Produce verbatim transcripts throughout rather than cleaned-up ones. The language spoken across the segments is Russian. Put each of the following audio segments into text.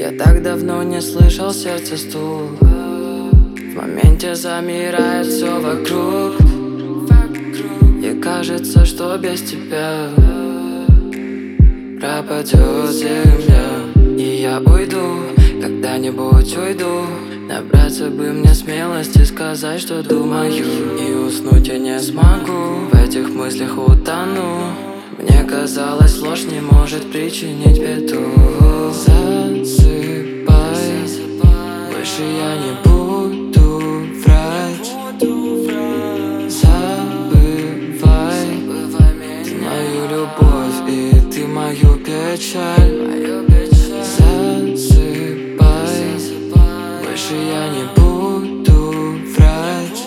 Я так давно не слышал сердце стук. В моменте замирает все вокруг. И кажется, что без тебя пропадет земля. И я уйду, когда-нибудь уйду. Набраться бы мне смелости сказать, что думаю. И уснуть я не смогу, в этих мыслях утону. Мне казалось, ложь не может причинить беду. Засыпай, больше я не буду врать. Забывай мою любовь и ты мою печаль. Засыпай, больше я не буду врать.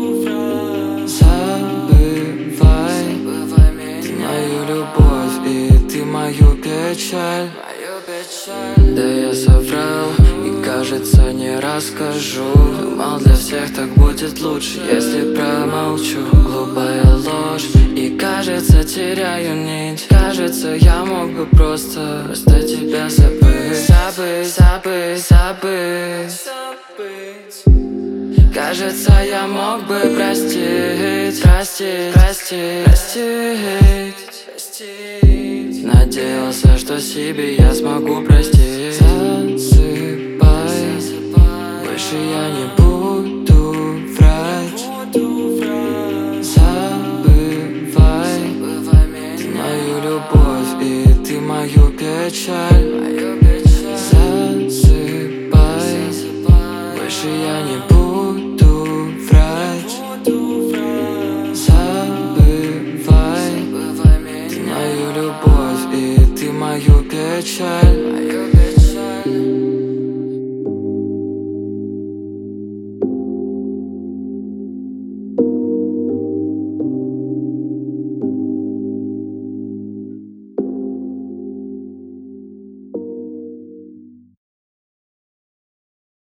Забывай мою любовь и ты мою печаль. Да я соврал и, кажется, не расскажу. Думал, для всех так будет лучше, если промолчу. Глупая ложь и, кажется, теряю нить. Кажется, я мог бы просто, просто тебя забыть. Забыть, забыть, забыть. Кажется, я мог бы простить, простить, простить, простить. Надеялся, что себе я смогу простить. Засыпай, больше я не буду врать. Забывай мою любовь и ты мою печаль.